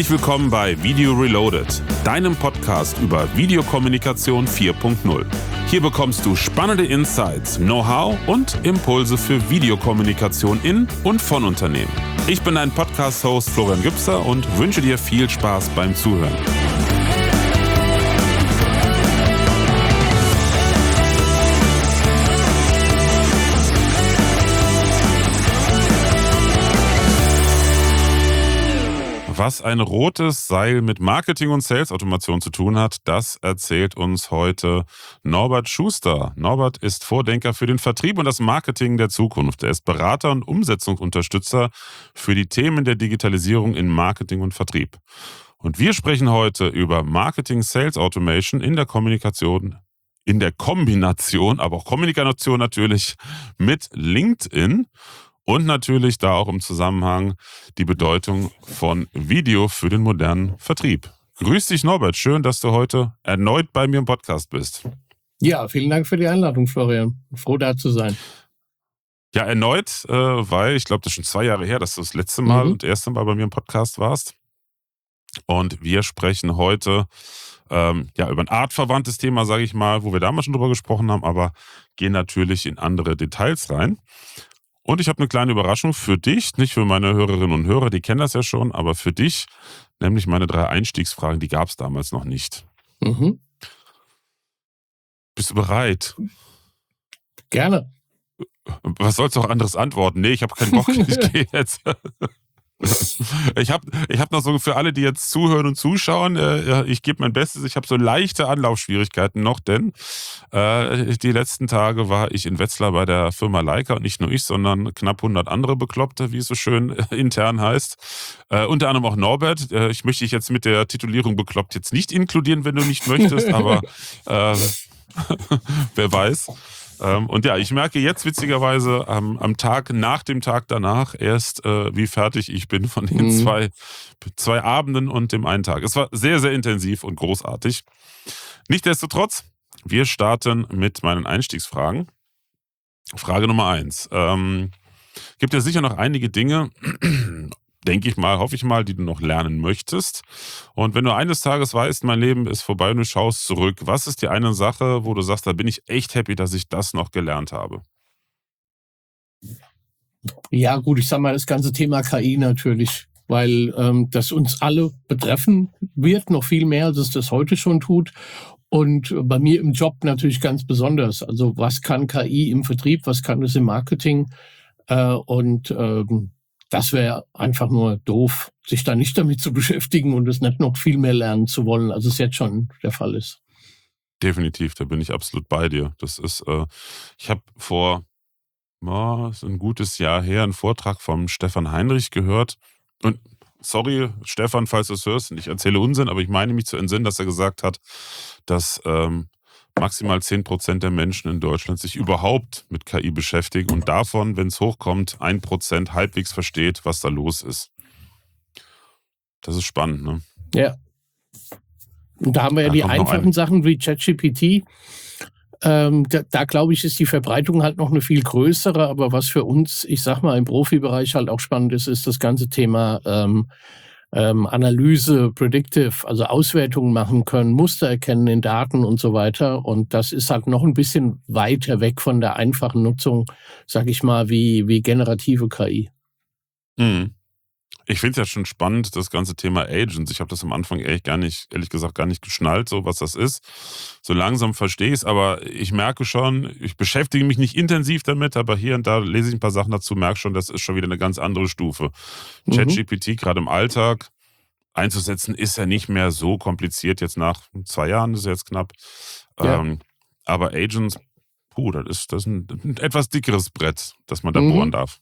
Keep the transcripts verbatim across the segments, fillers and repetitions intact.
Herzlich willkommen bei Video Reloaded, deinem Podcast über Videokommunikation vier Punkt null. Hier bekommst du spannende Insights, Know-how und Impulse für Videokommunikation in und von Unternehmen. Ich bin dein Podcast-Host Florian Gübser und wünsche dir viel Spaß beim Zuhören. Was ein rotes Seil mit Marketing und Sales-Automation zu tun hat, das erzählt uns heute Norbert Schuster. Norbert ist Vordenker für den Vertrieb und das Marketing der Zukunft. Er ist Berater und Umsetzungsunterstützer für die Themen der Digitalisierung in Marketing und Vertrieb. Und wir sprechen heute über Marketing-Sales-Automation in der Kommunikation, in der Kombination, aber auch Kommunikation natürlich mit LinkedIn. Und natürlich da auch im Zusammenhang die Bedeutung von Video für den modernen Vertrieb. Grüß dich, Norbert. Schön, dass du heute erneut bei mir im Podcast bist. Ja, vielen Dank für die Einladung, Florian. Froh, da zu sein. Ja, erneut, äh, weil ich glaube, das ist schon zwei Jahre her, dass du das letzte Mal mhm. und erste Mal bei mir im Podcast warst. Und wir sprechen heute ähm, ja, über ein artverwandtes Thema, sage ich mal, wo wir damals schon drüber gesprochen haben, aber gehen natürlich in andere Details rein. Und ich habe eine kleine Überraschung für dich, nicht für meine Hörerinnen und Hörer, die kennen das ja schon, aber für dich, nämlich meine drei Einstiegsfragen, die gab es damals noch nicht. Mhm. Bist du bereit? Gerne. Was sollst du auch anderes antworten? Nee, ich habe keinen Bock, ich gehe jetzt. Ich habe ich hab noch so für alle, die jetzt zuhören und zuschauen, äh, ich gebe mein Bestes. Ich habe so leichte Anlaufschwierigkeiten noch, denn äh, die letzten Tage war ich in Wetzlar bei der Firma Leica und nicht nur ich, sondern knapp hundert andere Bekloppte, wie es so schön äh, intern heißt. Äh, unter anderem auch Norbert. Äh, ich möchte dich jetzt mit der Titulierung bekloppt jetzt nicht inkludieren, wenn du nicht möchtest, aber äh, wer weiß. Und ja, ich merke jetzt witzigerweise am, am Tag nach dem Tag danach erst, äh, wie fertig ich bin von den mhm. zwei, zwei Abenden und dem einen Tag. Es war sehr, sehr intensiv und großartig. Nichtsdestotrotz, wir starten mit meinen Einstiegsfragen. Frage Nummer eins. Ähm, gibt ja sicher noch einige Dinge, denke ich mal, hoffe ich mal, die du noch lernen möchtest. Und wenn du eines Tages weißt, mein Leben ist vorbei und du schaust zurück, was ist die eine Sache, wo du sagst, da bin ich echt happy, dass ich das noch gelernt habe? Ja gut, ich sag mal, das ganze Thema K I natürlich, weil ähm, das uns alle betreffen wird, noch viel mehr, als es das heute schon tut. Und bei mir im Job natürlich ganz besonders. Also was kann K I im Vertrieb, was kann es im Marketing? Äh, und ähm, Das wäre einfach nur doof, sich da nicht damit zu beschäftigen und es nicht noch viel mehr lernen zu wollen, als es jetzt schon der Fall ist. Definitiv, da bin ich absolut bei dir. Das ist, äh, ich habe vor oh, so ein gutes Jahr her einen Vortrag vom Stefan Heinrich gehört. Und sorry, Stefan, falls du es hörst, ich erzähle Unsinn, aber ich meine mich zu entsinnen, dass er gesagt hat, dass ähm, maximal zehn Prozent der Menschen in Deutschland sich überhaupt mit K I beschäftigen und davon, wenn es hochkommt, ein Prozent halbwegs versteht, was da los ist. Das ist spannend, ne? Ja. Und da haben wir ja Da die kommt noch einfachen ein- Sachen wie ChatGPT. Ähm, da, da glaube ich, ist die Verbreitung halt noch eine viel größere. Aber was für uns, ich sag mal, im Profibereich halt auch spannend ist, ist das ganze Thema ähm, ähm, Analyse, Predictive, also Auswertungen machen können, Muster erkennen in Daten und so weiter. Und das ist halt noch ein bisschen weiter weg von der einfachen Nutzung, sag ich mal, wie, wie generative K I. Mhm. Ich finde es ja schon spannend, das ganze Thema Agents. Ich habe das am Anfang ehrlich, gar nicht, ehrlich gesagt gar nicht geschnallt, so was das ist. So langsam verstehe ich es, aber ich merke schon, ich beschäftige mich nicht intensiv damit, aber hier und da lese ich ein paar Sachen dazu, merke schon, das ist schon wieder eine ganz andere Stufe. Mhm. ChatGPT gerade im Alltag einzusetzen, ist ja nicht mehr so kompliziert, jetzt nach zwei Jahren, das ist jetzt knapp. Ja. Ähm, aber Agents, puh, das ist, das ist ein, ein etwas dickeres Brett, das man da Mhm. bohren darf.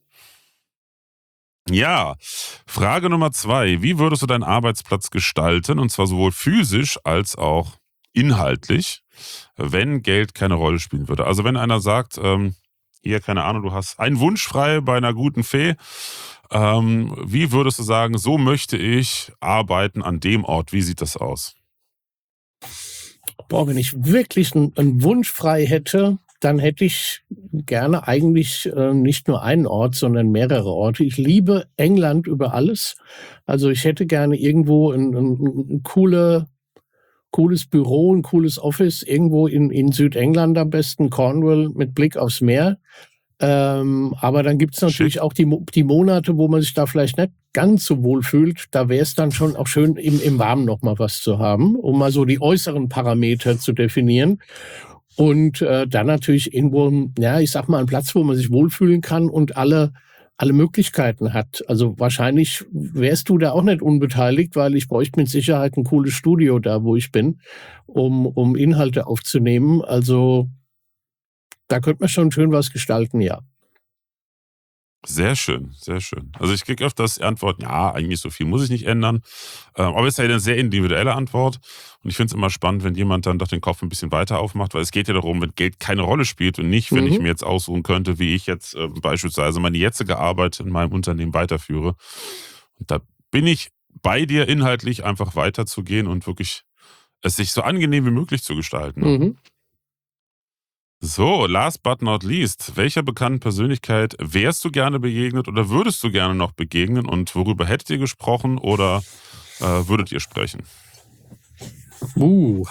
Ja, Frage Nummer zwei. Wie würdest du deinen Arbeitsplatz gestalten, und zwar sowohl physisch als auch inhaltlich, wenn Geld keine Rolle spielen würde? Also wenn einer sagt, ähm, hier, keine Ahnung, du hast einen Wunsch frei bei einer guten Fee, ähm, wie würdest du sagen, so möchte ich arbeiten an dem Ort? Wie sieht das aus? Boah, wenn ich wirklich einen, einen Wunsch frei hätte, dann hätte ich gerne eigentlich äh, nicht nur einen Ort, sondern mehrere Orte. Ich liebe England über alles. Also ich hätte gerne irgendwo ein, ein, ein coole, cooles Büro, ein cooles Office, irgendwo in, in Südengland am besten, Cornwall, mit Blick aufs Meer. Ähm, aber dann gibt es natürlich Schick. auch die, die Monate, wo man sich da vielleicht nicht ganz so wohl fühlt. Da wäre es dann schon auch schön, im, im Warmen noch mal was zu haben, um mal so die äußeren Parameter zu definieren. Und äh, dann natürlich irgendwo, ja, ich sag mal, ein Platz, wo man sich wohlfühlen kann und alle, alle Möglichkeiten hat. Also wahrscheinlich wärst du da auch nicht unbeteiligt, weil ich bräuchte mit Sicherheit ein cooles Studio da, wo ich bin, um, um Inhalte aufzunehmen. Also da könnte man schon schön was gestalten, ja. Sehr schön, sehr schön. Also ich kriege öfters die Antwort, ja, eigentlich so viel muss ich nicht ändern. Ähm, aber es ist ja eine sehr individuelle Antwort. Und ich finde es immer spannend, wenn jemand dann doch den Kopf ein bisschen weiter aufmacht, weil es geht ja darum, wenn Geld keine Rolle spielt und nicht, wenn ich Mhm. mir jetzt aussuchen könnte, wie ich jetzt äh, beispielsweise meine jetzige Arbeit in meinem Unternehmen weiterführe. Und da bin ich bei dir inhaltlich einfach weiterzugehen und wirklich es sich so angenehm wie möglich zu gestalten. Ne? Mhm. So, last but not least, welcher bekannten Persönlichkeit wärst du gerne begegnet oder würdest du gerne noch begegnen und worüber hättet ihr gesprochen oder äh, würdet ihr sprechen? Uh.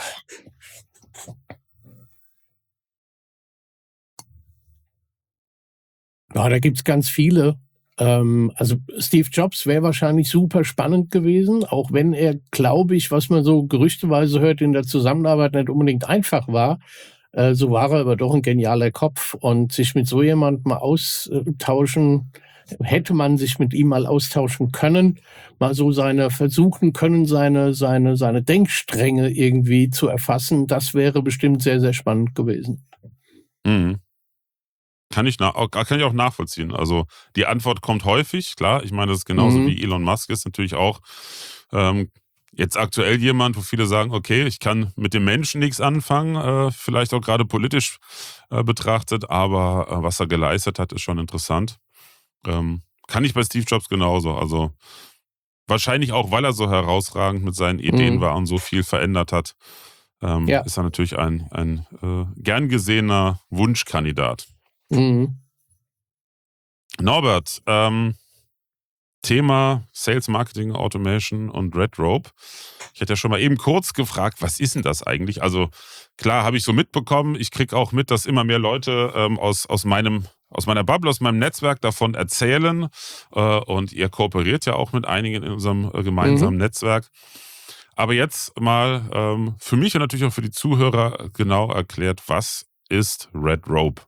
Ja, da gibt's ganz viele. Ähm, also Steve Jobs wäre wahrscheinlich super spannend gewesen, auch wenn er, glaube ich, was man so gerüchteweise hört, in der Zusammenarbeit nicht unbedingt einfach war. Äh, so war er aber doch ein genialer Kopf und sich mit so jemandem mal austauschen, hätte man sich mit ihm mal austauschen können, mal so seine versuchen können, seine, seine, seine Denkstränge irgendwie zu erfassen. Das wäre bestimmt sehr, sehr spannend gewesen. Mhm. Kann ich, nach, kann ich auch nachvollziehen. Also die Antwort kommt häufig, klar. Ich meine, das ist genauso Mhm. wie Elon Musk ist natürlich auch ähm, jetzt aktuell jemand, wo viele sagen, okay, ich kann mit dem Menschen nichts anfangen, äh, vielleicht auch gerade politisch äh, betrachtet, aber äh, was er geleistet hat, ist schon interessant. Ähm, kann ich bei Steve Jobs genauso. Also wahrscheinlich auch, weil er so herausragend mit seinen Ideen Mhm. war und so viel verändert hat, ähm, Ja. ist er natürlich ein, ein äh, gern gesehener Wunschkandidat. Mhm. Norbert, ähm, Thema Sales Marketing Automation und Red Rope. Ich hatte ja schon mal eben kurz gefragt, was ist denn das eigentlich? Also klar habe ich so mitbekommen, ich kriege auch mit, dass immer mehr Leute ähm, aus, aus, meinem, aus meiner Bubble, aus meinem Netzwerk davon erzählen äh, und ihr kooperiert ja auch mit einigen in unserem äh, gemeinsamen Mhm. Netzwerk. Aber jetzt mal ähm, für mich und natürlich auch für die Zuhörer genau erklärt, was ist Red Rope?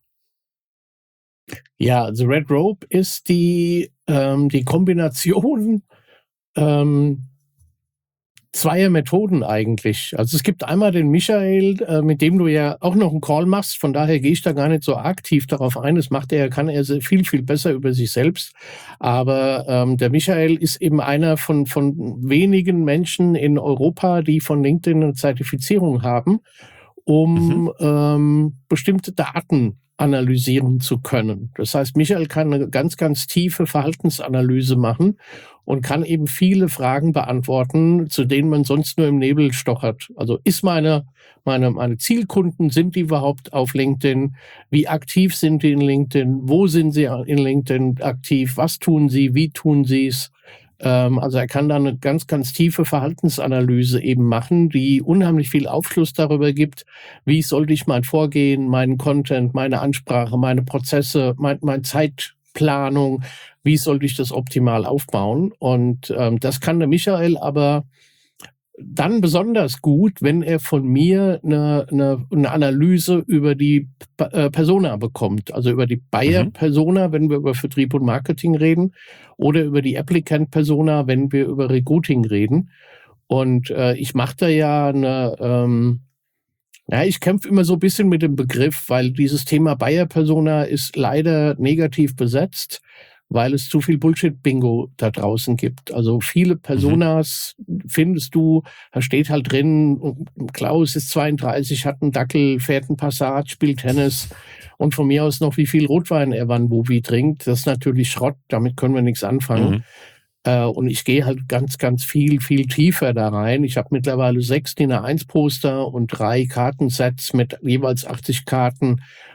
Ja, also Red Rope ist die, ähm, die Kombination ähm, zweier Methoden eigentlich. Also es gibt einmal den Michael, äh, mit dem du ja auch noch einen Call machst. Von daher gehe ich da gar nicht so aktiv darauf ein. Das macht er, kann er sehr viel, viel besser über sich selbst. Aber ähm, der Michael ist eben einer von, von wenigen Menschen in Europa, die von LinkedIn eine Zertifizierung haben, Mhm. um ähm, bestimmte Daten analysieren zu können. Das heißt, Michael kann eine ganz, ganz tiefe Verhaltensanalyse machen und kann eben viele Fragen beantworten, zu denen man sonst nur im Nebel stochert. Also ist meine, meine, meine Zielkunden, sind die überhaupt auf LinkedIn? Wie aktiv sind die in LinkedIn? Wo sind sie in LinkedIn aktiv? Was tun sie? Wie tun sie es? Ähm, also er kann da eine ganz, ganz tiefe Verhaltensanalyse eben machen, die unheimlich viel Aufschluss darüber gibt, wie sollte ich mein Vorgehen, meinen Content, meine Ansprache, meine Prozesse, mein, meine Zeitplanung, wie sollte ich das optimal aufbauen? Und ähm, das kann der Michael aber dann besonders gut, wenn er von mir eine, eine, eine Analyse über die äh, Persona bekommt, also über die Mhm. Buyer-Persona, wenn wir über Vertrieb und Marketing reden, oder über die Applicant-Persona, wenn wir über Recruiting reden. Und äh, ich mache da ja eine, ähm, ja, ich kämpfe immer so ein bisschen mit dem Begriff, weil dieses Thema Buyer-Persona ist leider negativ besetzt, weil es zu viel Bullshit-Bingo da draußen gibt. Also viele Mhm. Personas findest du, da steht halt drin, Klaus ist zweiunddreißig, hat einen Dackel, fährt einen Passat, spielt Tennis und von mir aus noch, wie viel Rotwein er wann wo wie trinkt. Das ist natürlich Schrott, damit können wir nichts anfangen. Mhm. Äh, und ich gehe halt ganz, ganz viel, viel tiefer da rein. Ich habe mittlerweile sechs D I N A eins Poster und drei Kartensets mit jeweils achtzig Karten,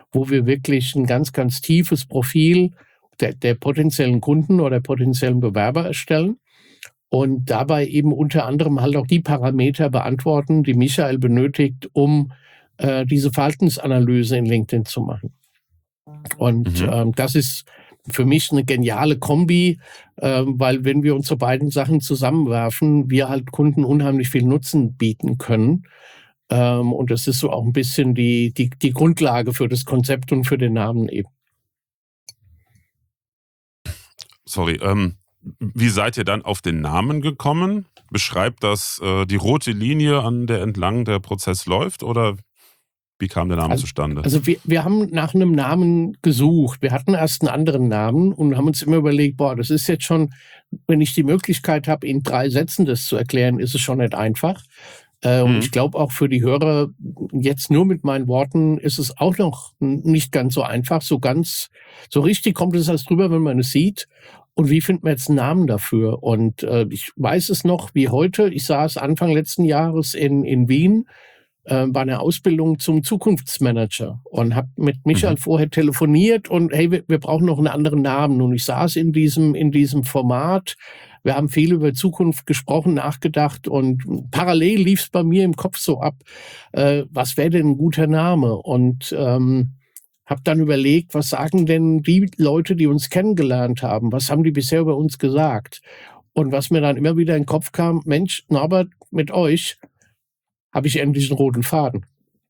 wo wir wirklich ein ganz, ganz tiefes Profil der, der potenziellen Kunden oder potenziellen Bewerber erstellen und dabei eben unter anderem halt auch die Parameter beantworten, die Michael benötigt, um äh, diese Verhaltensanalyse in LinkedIn zu machen. Und Mhm. ähm, das ist für mich eine geniale Kombi, ähm, weil wenn wir unsere beiden Sachen zusammenwerfen, wir halt Kunden unheimlich viel Nutzen bieten können. Ähm, und das ist so auch ein bisschen die, die, die Grundlage für das Konzept und für den Namen eben. Sorry, ähm, wie seid ihr dann auf den Namen gekommen? Beschreibt das äh, die rote Linie, an der entlang der Prozess läuft, oder wie kam der Name Also, zustande? also wir, wir haben nach einem Namen gesucht. Wir hatten erst einen anderen Namen und haben uns immer überlegt, boah, das ist jetzt schon, wenn ich die Möglichkeit habe, in drei Sätzen das zu erklären, ist es schon nicht einfach. Äh, und ich Mhm. glaube auch für die Hörer, jetzt nur mit meinen Worten, ist es auch noch nicht ganz so einfach. So ganz, so richtig kommt es erst drüber, wenn man es sieht. Und wie finden wir jetzt einen Namen dafür? Und äh, ich weiß es noch wie heute. Ich saß Anfang letzten Jahres in, in Wien äh, bei einer Ausbildung zum Zukunftsmanager und habe mit Michael Mhm. vorher telefoniert und hey, wir, wir brauchen noch einen anderen Namen. Und ich saß in diesem, in diesem Format. Wir haben viel über Zukunft gesprochen, nachgedacht und parallel lief es bei mir im Kopf so ab, äh, was wäre denn ein guter Name? Und ähm, habe dann überlegt, was sagen denn die Leute, die uns kennengelernt haben, was haben die bisher über uns gesagt? Und was mir dann immer wieder in den Kopf kam, Mensch, Norbert, mit euch habe ich endlich einen roten Faden.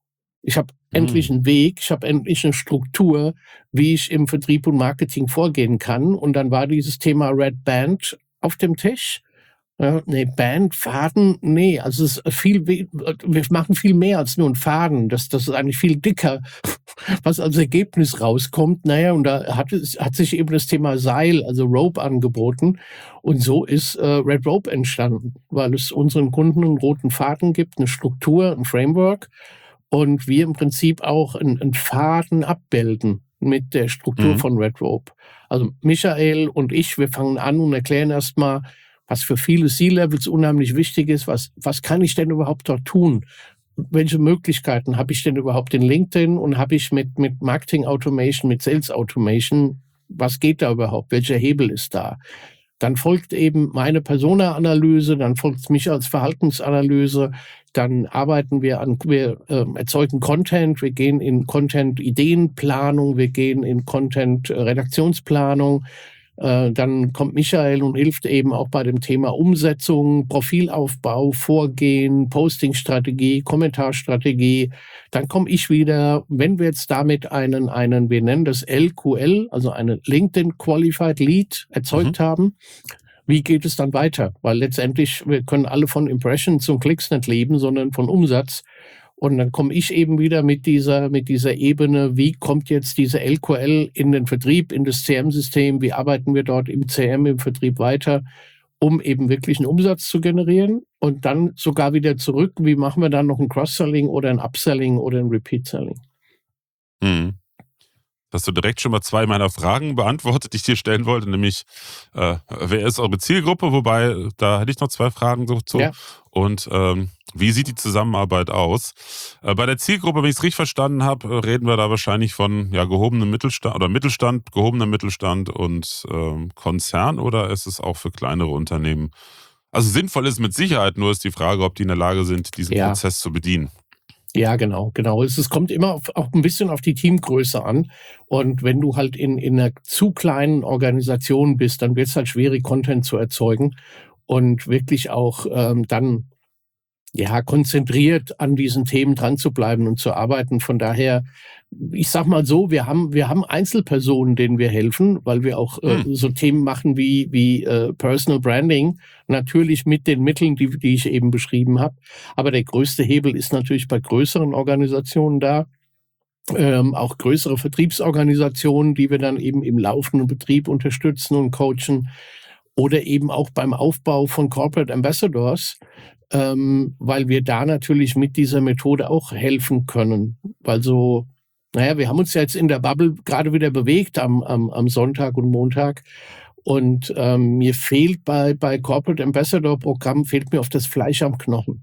Ich habe endlich Mhm. einen Weg, ich habe endlich eine Struktur, wie ich im Vertrieb und Marketing vorgehen kann. Und dann war dieses Thema Red Band auf dem Tisch. Ja, ne, Band, Faden, nee, also es ist viel, we- wir machen viel mehr als nur ein Faden. Das, das ist eigentlich viel dicker, was als Ergebnis rauskommt. Naja, und da hat, es, hat sich eben das Thema Seil, also Rope, angeboten. Und so ist äh, Red Rope entstanden, weil es unseren Kunden einen roten Faden gibt, eine Struktur, ein Framework. Und wir im Prinzip auch einen, einen Faden abbilden mit der Struktur Mhm. von Red Rope. Also Michael und ich, wir fangen an und erklären erstmal, was für viele C-Levels unheimlich wichtig ist. Was, was kann ich denn überhaupt dort tun? Welche Möglichkeiten habe ich denn überhaupt in LinkedIn und habe ich mit, mit Marketing Automation, mit Sales Automation? Was geht da überhaupt? Welcher Hebel ist da? Dann folgt eben meine Persona-Analyse, dann folgt mich als Verhaltensanalyse, dann arbeiten wir an, wir äh, erzeugen Content, wir gehen in Content-Ideenplanung, wir gehen in Content-Redaktionsplanung. Äh, dann kommt Michael und hilft eben auch bei dem Thema Umsetzung, Profilaufbau, Vorgehen, Postingstrategie, Kommentarstrategie. Dann komme ich wieder, wenn wir jetzt damit einen, einen, wir nennen das L Q L, also eine LinkedIn Qualified Lead Mhm. erzeugt haben. Wie geht es dann weiter? Weil letztendlich, wir können alle von Impressions und Klicks nicht leben, sondern von Umsatz. Und dann komme ich eben wieder mit dieser, mit dieser Ebene, wie kommt jetzt diese L Q L in den Vertrieb, in das C M-System, wie arbeiten wir dort im C M, im Vertrieb weiter, um eben wirklich einen Umsatz zu generieren und dann sogar wieder zurück, wie machen wir dann noch ein Cross-Selling oder ein Upselling oder ein Repeat-Selling? Mhm. Hast du direkt schon mal zwei meiner Fragen beantwortet, die ich dir stellen wollte, nämlich äh, wer ist eure Zielgruppe? Wobei, äh, da hätte ich noch zwei Fragen so zu. Ja, Und ähm, wie sieht die Zusammenarbeit aus? Äh, bei der Zielgruppe, wenn ich es richtig verstanden habe, äh, reden wir da wahrscheinlich von ja, gehobenem Mittelstand oder Mittelstand, gehobener Mittelstand und ähm, Konzern, oder ist es auch für kleinere Unternehmen? Also sinnvoll ist mit Sicherheit, nur ist die Frage, ob die in der Lage sind, diesen ja. Prozess zu bedienen. Ja, genau, genau. Es, es kommt immer auf, auch ein bisschen auf die Teamgröße an. Und wenn du halt in, in einer zu kleinen Organisation bist, dann wird es halt schwierig, Content zu erzeugen und wirklich auch ähm, dann ja konzentriert an diesen Themen dran zu bleiben und zu arbeiten. Von daher, ich sag mal so, wir haben, wir haben Einzelpersonen, denen wir helfen, weil wir auch äh, Hm. so Themen machen wie, wie äh, Personal Branding, natürlich mit den Mitteln, die, die ich eben beschrieben habe. Aber der größte Hebel ist natürlich bei größeren Organisationen da. Ähm, auch größere Vertriebsorganisationen, die wir dann eben im laufenden Betrieb unterstützen und coachen. Oder eben auch beim Aufbau von Corporate Ambassadors, ähm, weil wir da natürlich mit dieser Methode auch helfen können. Weil so, naja, wir haben uns ja jetzt in der Bubble gerade wieder bewegt am, am, am Sonntag und Montag. Und ähm, mir fehlt bei, bei Corporate Ambassador Programm, fehlt mir oft das Fleisch am Knochen.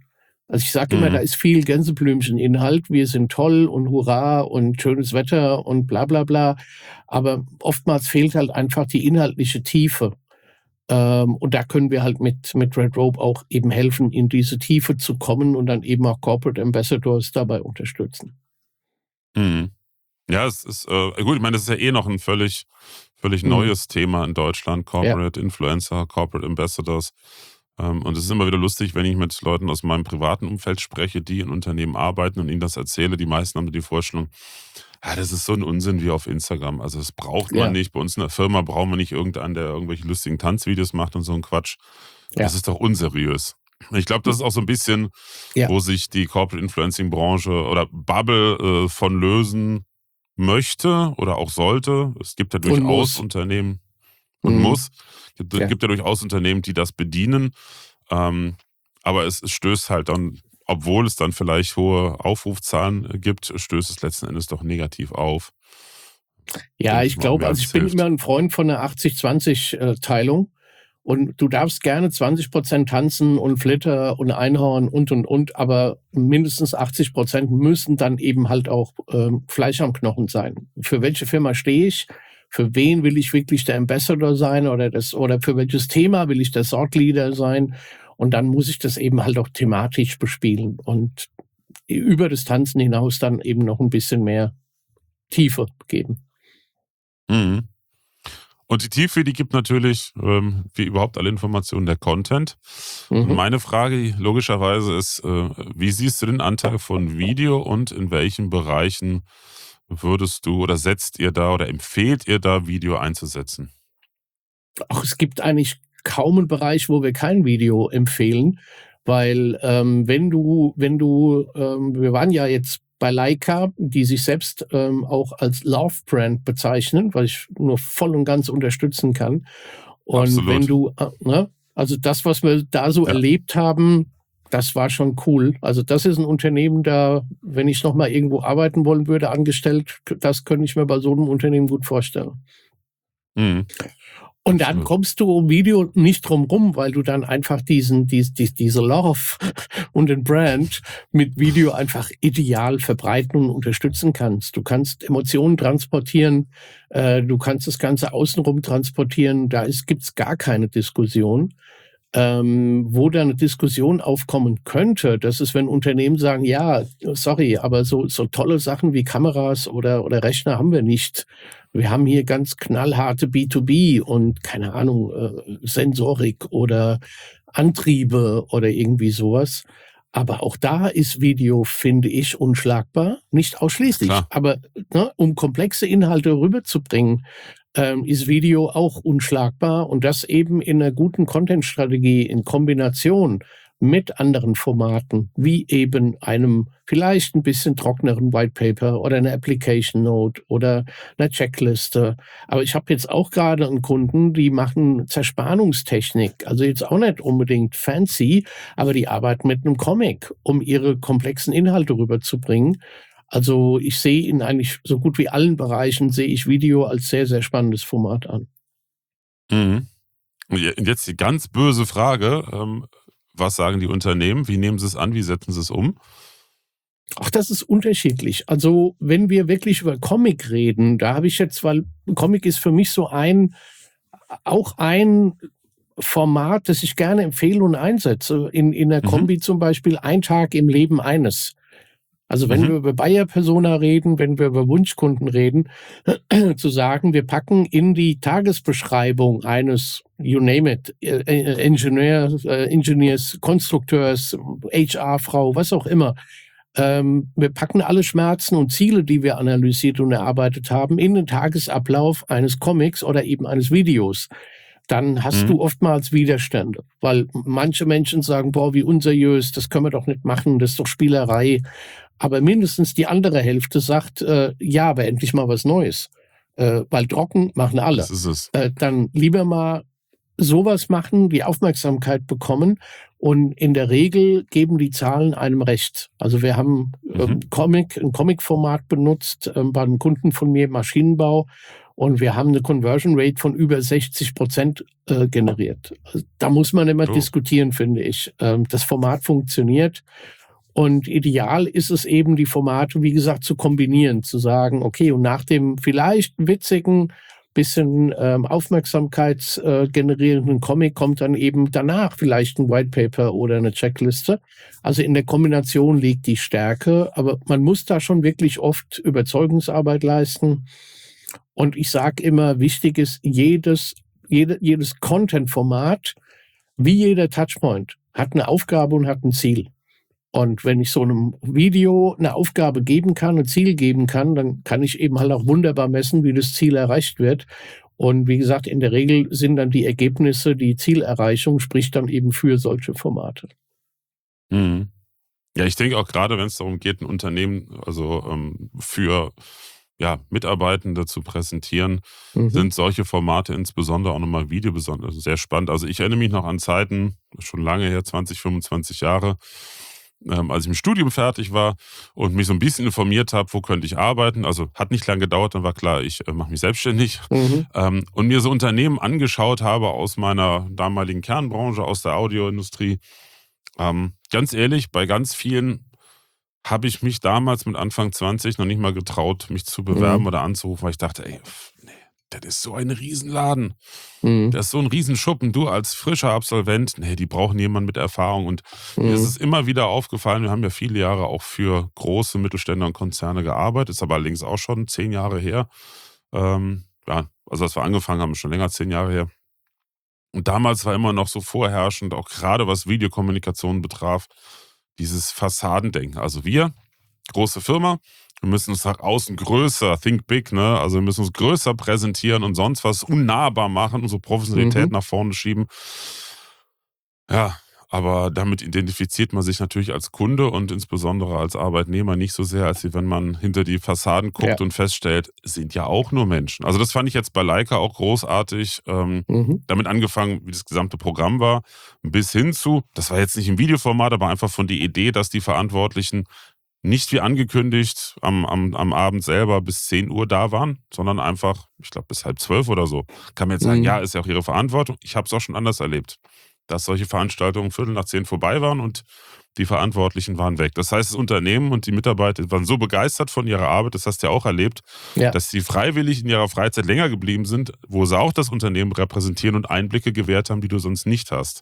Also ich sage immer, Mhm. da ist viel Gänseblümchen-Inhalt, wir sind toll und hurra und schönes Wetter und bla bla bla. Aber oftmals fehlt halt einfach die inhaltliche Tiefe. Ähm, und da können wir halt mit, mit Red Rope auch eben helfen, in diese Tiefe zu kommen und dann eben auch Corporate Ambassadors dabei unterstützen. Mhm. Ja, es ist, äh, gut, ich meine, das ist ja eh noch ein völlig, völlig Mhm. neues Thema in Deutschland, Ja. Corporate Influencer, Corporate Ambassadors. Ähm, und es ist immer wieder lustig, wenn ich mit Leuten aus meinem privaten Umfeld spreche, die in Unternehmen arbeiten und ihnen das erzähle. Die meisten haben die Vorstellung, ja, das ist so ein Unsinn wie auf Instagram. Also das braucht man Ja. nicht. Bei uns in der Firma brauchen wir nicht irgendeinen, der irgendwelche lustigen Tanzvideos macht und so ein Quatsch. Ja. Das ist doch unseriös. Ich glaube, das ist auch so ein bisschen, Ja. wo sich die Corporate Influencing Branche oder Bubble äh, von lösen möchte oder auch sollte. Es gibt ja Und durchaus muss. Unternehmen und Mhm. muss. Es gibt, Ja. gibt ja durchaus Unternehmen, die das bedienen. Ähm, aber es, es stößt halt dann, obwohl es dann vielleicht hohe Aufrufzahlen gibt, stößt es letzten Endes doch negativ auf. Ja, Denke ich ich mal, auch glaube, mehr also als ich es bin hilft. immer ein Freund von einer achtzig zwanzig äh, Teilung. Und du darfst gerne zwanzig Prozent tanzen und Flitter und Einhorn und, und, und, aber mindestens achtzig Prozent müssen dann eben halt auch ähm, Fleisch am Knochen sein. Für welche Firma stehe ich? Für wen will ich wirklich der Ambassador sein oder das, oder für welches Thema will ich der Thought Leader sein? Und dann muss ich das eben halt auch thematisch bespielen und über das Tanzen hinaus dann eben noch ein bisschen mehr Tiefe geben. Mhm. Und die Tiefe, die gibt natürlich, ähm, wie überhaupt alle Informationen, der Content. Und Mhm. meine Frage logischerweise ist, äh, wie siehst du den Anteil von Video und in welchen Bereichen würdest du oder setzt ihr da oder empfehlt ihr da, Video einzusetzen? Ach, es gibt eigentlich kaum einen Bereich, wo wir kein Video empfehlen, weil, ähm, wenn du wenn du ähm, wir waren ja jetzt bei Leica, die sich selbst, ähm, auch als Love-Brand bezeichnen, was ich nur voll und ganz unterstützen kann. Und wenn Absolut. du äh, ne, also das, was wir da so Ja. erlebt haben, das war schon cool. Also, das ist ein Unternehmen, da wenn ich noch mal irgendwo arbeiten wollen würde, angestellt, k das könnte ich mir bei so einem Unternehmen gut vorstellen. Mhm. Und dann Absolut. kommst du um Video nicht drum rum, weil du dann einfach diesen dies dies diese Love und den Brand mit Video einfach ideal verbreiten und unterstützen kannst. Du kannst Emotionen transportieren, äh, du kannst das Ganze außenrum transportieren, da ist gibt's gar keine Diskussion. Ähm, wo da eine Diskussion aufkommen könnte, das ist, wenn Unternehmen sagen: „Ja, sorry, aber so so tolle Sachen wie Kameras oder oder Rechner haben wir nicht. Wir haben hier ganz knallharte B zwei B und keine Ahnung, äh, Sensorik oder Antriebe oder irgendwie sowas. Aber auch da ist Video, finde ich, unschlagbar. Nicht ausschließlich, Klar. aber, ne, um komplexe Inhalte rüberzubringen, ähm, ist Video auch unschlagbar und das eben in einer guten Content-Strategie in Kombination mit anderen Formaten, wie eben einem vielleicht ein bisschen trockeneren White Paper oder 'ne Application Note oder 'ner Checkliste. Aber ich habe jetzt auch gerade einen Kunden, die machen Zerspannungstechnik, also jetzt auch nicht unbedingt fancy, aber die arbeiten mit einem Comic, um ihre komplexen Inhalte rüberzubringen. Also, ich sehe in eigentlich so gut wie allen Bereichen sehe ich Video als sehr, sehr spannendes Format an. Mhm. Und je- und jetzt die ganz böse Frage, ähm, was sagen die Unternehmen? Wie nehmen sie es an? Wie setzen sie es um? Ach, das ist unterschiedlich. Also, wenn wir wirklich über Comic reden, da habe ich jetzt weil Comic ist für mich so ein auch ein Format, das ich gerne empfehle und einsetze. In in der Mhm. Kombi zum Beispiel „Ein Tag im Leben eines“. Also, wenn Mhm. wir über Buyer-Persona reden, wenn wir über Wunschkunden reden, zu sagen, wir packen in die Tagesbeschreibung eines you name it, äh, äh, Ingenieurs äh, Ingenieurs, Konstrukteurs, H R-Frau, was auch immer. Ähm, wir packen alle Schmerzen und Ziele, die wir analysiert und erarbeitet haben, in den Tagesablauf eines Comics oder eben eines Videos. Dann hast Mhm. du oftmals Widerstände, weil manche Menschen sagen: „Boah, wie unseriös, das können wir doch nicht machen, das ist doch Spielerei.“ Aber mindestens die andere Hälfte sagt, äh: „Ja, aber endlich mal was Neues.“ Äh, weil trocken machen alle. Das ist es. Äh, dann lieber mal sowas machen, die Aufmerksamkeit bekommen und in der Regel geben die Zahlen einem recht. Also, wir haben, Mhm. ähm, Comic 'n Comic-Format benutzt, ähm, bei 'nem Kunden von mir im Maschinenbau Und wir haben eine Conversion Rate von über sechzig Prozent äh, generiert. Da muss man immer Oh. diskutieren, finde ich. Ähm, das Format funktioniert. Und ideal ist es eben, die Formate, wie gesagt, zu kombinieren, zu sagen, okay, und nach dem vielleicht witzigen, bisschen ähm, aufmerksamkeitsgenerierenden Comic kommt dann eben danach vielleicht ein White Paper oder eine Checkliste. Also in der Kombination liegt die Stärke, aber man muss da schon wirklich oft Überzeugungsarbeit leisten. Und ich sage immer, wichtig ist, jedes, jede, jedes Content-Format, wie jeder Touchpoint, hat eine Aufgabe und hat ein Ziel. Und wenn ich so einem Video eine Aufgabe geben kann, ein Ziel geben kann, dann kann ich eben halt auch wunderbar messen, wie das Ziel erreicht wird. Und wie gesagt, in der Regel sind dann die Ergebnisse, die Zielerreichung spricht dann eben für solche Formate. Mhm. Ja, ich denke auch gerade, wenn es darum geht, ein Unternehmen also ähm, für ja, Mitarbeitende zu präsentieren, Mhm. sind solche Formate, insbesondere auch nochmal Video, besonders sehr spannend. Also ich erinnere mich noch an Zeiten, schon lange her, zwanzig, fünfundzwanzig Jahre, ähm, als ich im Studium fertig war und mich so ein bisschen informiert habe, wo könnte ich arbeiten. Also hat nicht lange gedauert, dann war klar, ich äh, mache mich selbstständig. Mhm. Ähm, und mir so Unternehmen angeschaut habe aus meiner damaligen Kernbranche, aus der Audioindustrie. Ähm, ganz ehrlich, bei ganz vielen habe ich mich damals mit Anfang zwanzig noch nicht mal getraut, mich zu bewerben Mhm. oder anzurufen, weil ich dachte, ey, pff, nee, das ist so ein Riesenladen. Mhm. Das ist so ein Riesenschuppen. Du als frischer Absolvent, nee, die brauchen jemanden mit Erfahrung. Und mir ist Mhm. es immer wieder aufgefallen, wir haben ja viele Jahre auch für große Mittelständler und Konzerne gearbeitet, ist aber allerdings auch schon zehn Jahre her. Ähm, ja, also als wir angefangen haben, ist schon länger zehn Jahre her. Und damals war immer noch so vorherrschend, auch gerade was Videokommunikation betraf, dieses Fassadendenken. Also wir, große Firma, wir müssen uns nach außen größer, think big, ne? Also wir müssen uns größer präsentieren und sonst was unnahbar machen, unsere Professionalität Mhm. nach vorne schieben. Ja, aber damit identifiziert man sich natürlich als Kunde und insbesondere als Arbeitnehmer nicht so sehr, als wenn man hinter die Fassaden guckt Ja. und feststellt, es sind ja auch nur Menschen. Also das fand ich jetzt bei Leica auch großartig. Ähm, Mhm. damit angefangen, wie das gesamte Programm war, bis hin zu, das war jetzt nicht im Videoformat, aber einfach von der Idee, dass die Verantwortlichen nicht wie angekündigt am, am, am Abend selber bis zehn Uhr da waren, sondern einfach, ich glaube, bis halb zwölf oder so. Kann man jetzt sagen, ja, Mhm. ist ja auch ihre Verantwortung. Ich habe es auch schon anders erlebt, dass solche Veranstaltungen viertel nach zehn vorbei waren und die Verantwortlichen waren weg. Das heißt, das Unternehmen und die Mitarbeiter waren so begeistert von ihrer Arbeit, das hast du ja auch erlebt, Ja. dass sie freiwillig in ihrer Freizeit länger geblieben sind, wo sie auch das Unternehmen repräsentieren und Einblicke gewährt haben, die du sonst nicht hast.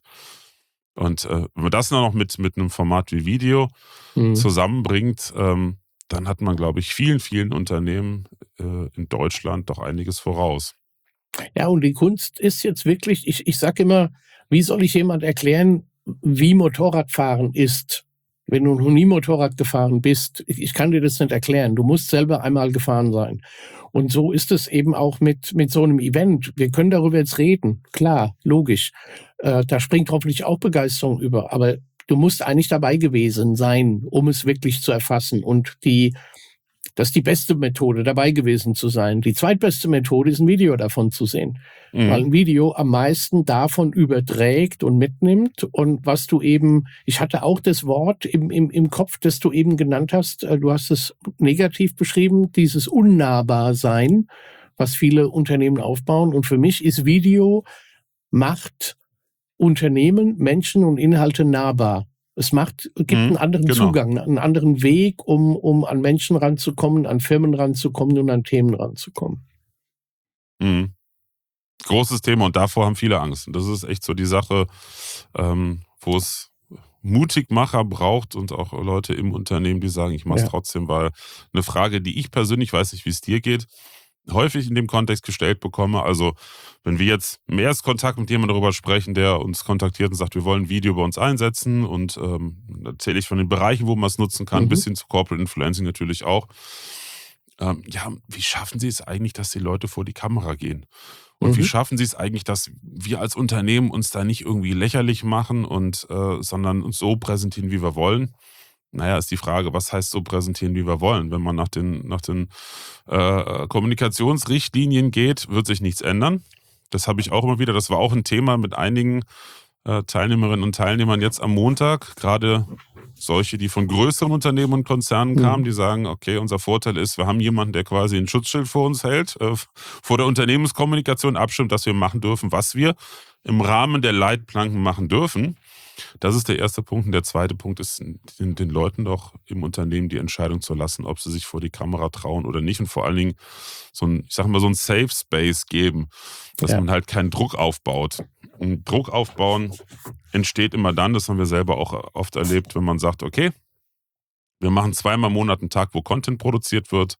Und äh, wenn man das dann noch mit, mit einem Format wie Video Mhm. zusammenbringt, ähm, dann hat man, glaube ich, vielen, vielen Unternehmen äh, in Deutschland doch einiges voraus. Ja, und die Kunst ist jetzt wirklich, ich, ich sage immer, wie soll ich jemand erklären, wie Motorradfahren ist, wenn du noch nie Motorrad gefahren bist? Ich, ich kann dir das nicht erklären. Du musst selber einmal gefahren sein. Und so ist es eben auch mit, mit so einem Event. Wir können darüber jetzt reden, klar, logisch. Äh, da springt hoffentlich auch Begeisterung über. Aber du musst eigentlich dabei gewesen sein, um es wirklich zu erfassen. Und die Das ist die beste Methode, dabei gewesen zu sein. Die zweitbeste Methode ist, ein Video davon zu sehen. Weil Mhm. ein Video am meisten davon überträgt und mitnimmt. Und was du eben, ich hatte auch das Wort im, im, im Kopf, das du eben genannt hast, äh, du hast es negativ beschrieben, dieses Unnahbarsein, was viele Unternehmen aufbauen. Und für mich ist Video, macht Unternehmen, Menschen und Inhalte nahbar. Es macht, gibt einen Mhm. anderen Genau. Zugang, einen anderen Weg, um, um an Menschen ranzukommen, an Firmen ranzukommen und an Themen ranzukommen. Mhm. Großes Thema und davor haben viele Angst. Und das ist echt so die Sache, ähm, wo es Mutigmacher braucht und auch Leute im Unternehmen, die sagen, ich mache es Ja. trotzdem, weil eine Frage, die ich persönlich, weiß nicht, wie es dir geht, häufig in dem Kontext gestellt bekomme. Also wenn wir jetzt mehr als Kontakt mit jemandem darüber sprechen, der uns kontaktiert und sagt, wir wollen ein Video bei uns einsetzen und ähm, da erzähle ich von den Bereichen, wo man es nutzen kann, Mhm. bis hin zu Corporate Influencing natürlich auch. Ähm, ja, wie schaffen Sie es eigentlich, dass die Leute vor die Kamera gehen? Und wie Mhm. schaffen Sie es eigentlich, dass wir als Unternehmen uns da nicht irgendwie lächerlich machen und äh, sondern uns so präsentieren, wie wir wollen? Naja, ist die Frage, was heißt so präsentieren, wie wir wollen? Wenn man nach den, nach den äh, Kommunikationsrichtlinien geht, wird sich nichts ändern. Das habe ich auch immer wieder. Das war auch ein Thema mit einigen äh, Teilnehmerinnen und Teilnehmern jetzt am Montag, gerade solche, die von größeren Unternehmen und Konzernen kamen, mhm. die sagen, okay, unser Vorteil ist, wir haben jemanden, der quasi ein Schutzschild vor uns hält, äh, vor der Unternehmenskommunikation abstimmt, dass wir machen dürfen, was wir im Rahmen der Leitplanken machen dürfen. Das ist der erste Punkt. Und der zweite Punkt ist, den, den Leuten doch im Unternehmen die Entscheidung zu lassen, ob sie sich vor die Kamera trauen oder nicht. Und vor allen Dingen so ein, ich sag mal, so ein Safe Space geben, dass ja. man halt keinen Druck aufbaut. Und Druck aufbauen entsteht immer dann, das haben wir selber auch oft erlebt, wenn man sagt, okay, wir machen zweimal im Monat einen Tag, wo Content produziert wird.